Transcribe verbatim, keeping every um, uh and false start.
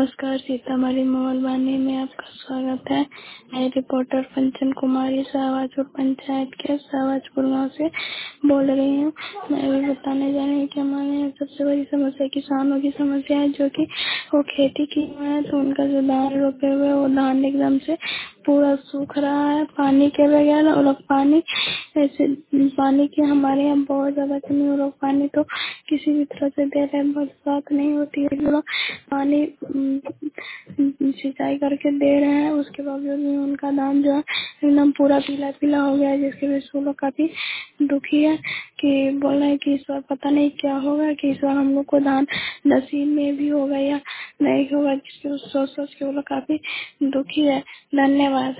नमस्कार, सीतामढ़ी मोहलवानी में आपका स्वागत है। मैं रिपोर्टर पंचन कुमारी शाहबाजपुर पंचायत के शाहबाजपुर गाँव से बोल रही हूँ। मैं अभी बताने जा रही हूँ कि हमारे यहाँ सबसे बड़ी समस्या किसानों की समस्या है, जो कि वो खेती की हुए हैं तो उनका जो धान रोपे हुए हैं, वो धान एकदम से पूरा सूख रहा है पानी के बगैर। और लोग पानी ऐसे पानी की हमारे यहाँ बहुत ज्यादा कमी हो रहा है। पानी तो किसी भी तरह से दे रहे हैं, बरसात नहीं होती है, लोग पानी अम, सिंचाई करके दे रहे हैं, उसके बावजूद भी उनका धान जो है एकदम पूरा पीला पीला हो गया है, जिसकी वजह से वो लोग काफी दुखी है कि बोल रहे हैं कि इस बार पता नहीं क्या होगा, कि इस बार हम लोग को धान नसीब में भी होगा या नहीं होगा, जिसकी सोच सोच के वो लोग काफी दुखी है। धन्यवाद।